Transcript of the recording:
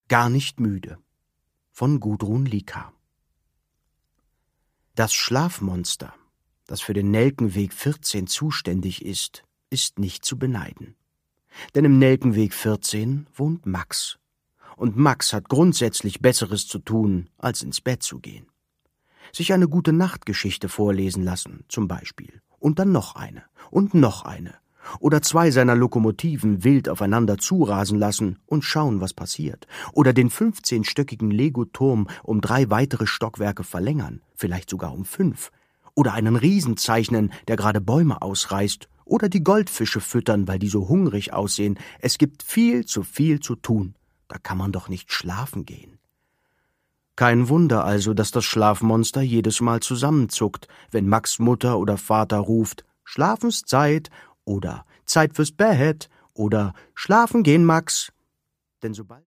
Gar nicht müde von Gudrun Lika. Das Schlafmonster, das für den Nelkenweg 14 zuständig ist nicht zu beneiden. Denn im Nelkenweg 14 wohnt Max. Und Max hat grundsätzlich Besseres zu tun, als ins Bett zu gehen. Sich eine gute Nachtgeschichte vorlesen lassen, zum Beispiel. Und dann noch eine. Und noch eine. Oder 2 seiner Lokomotiven wild aufeinander zurasen lassen und schauen, was passiert. Oder den 15-stöckigen Lego-Turm um 3 weitere Stockwerke verlängern, vielleicht sogar um 5. Oder einen Riesen zeichnen, der gerade Bäume ausreißt. Oder die Goldfische füttern, weil die so hungrig aussehen. Es gibt viel zu tun. Da kann man doch nicht schlafen gehen. Kein Wunder also, dass das Schlafmonster jedes Mal zusammenzuckt, wenn Max Mutter oder Vater ruft, Schlafenszeit oder Zeit fürs Bett oder Schlafen gehen, Max. Denn sobald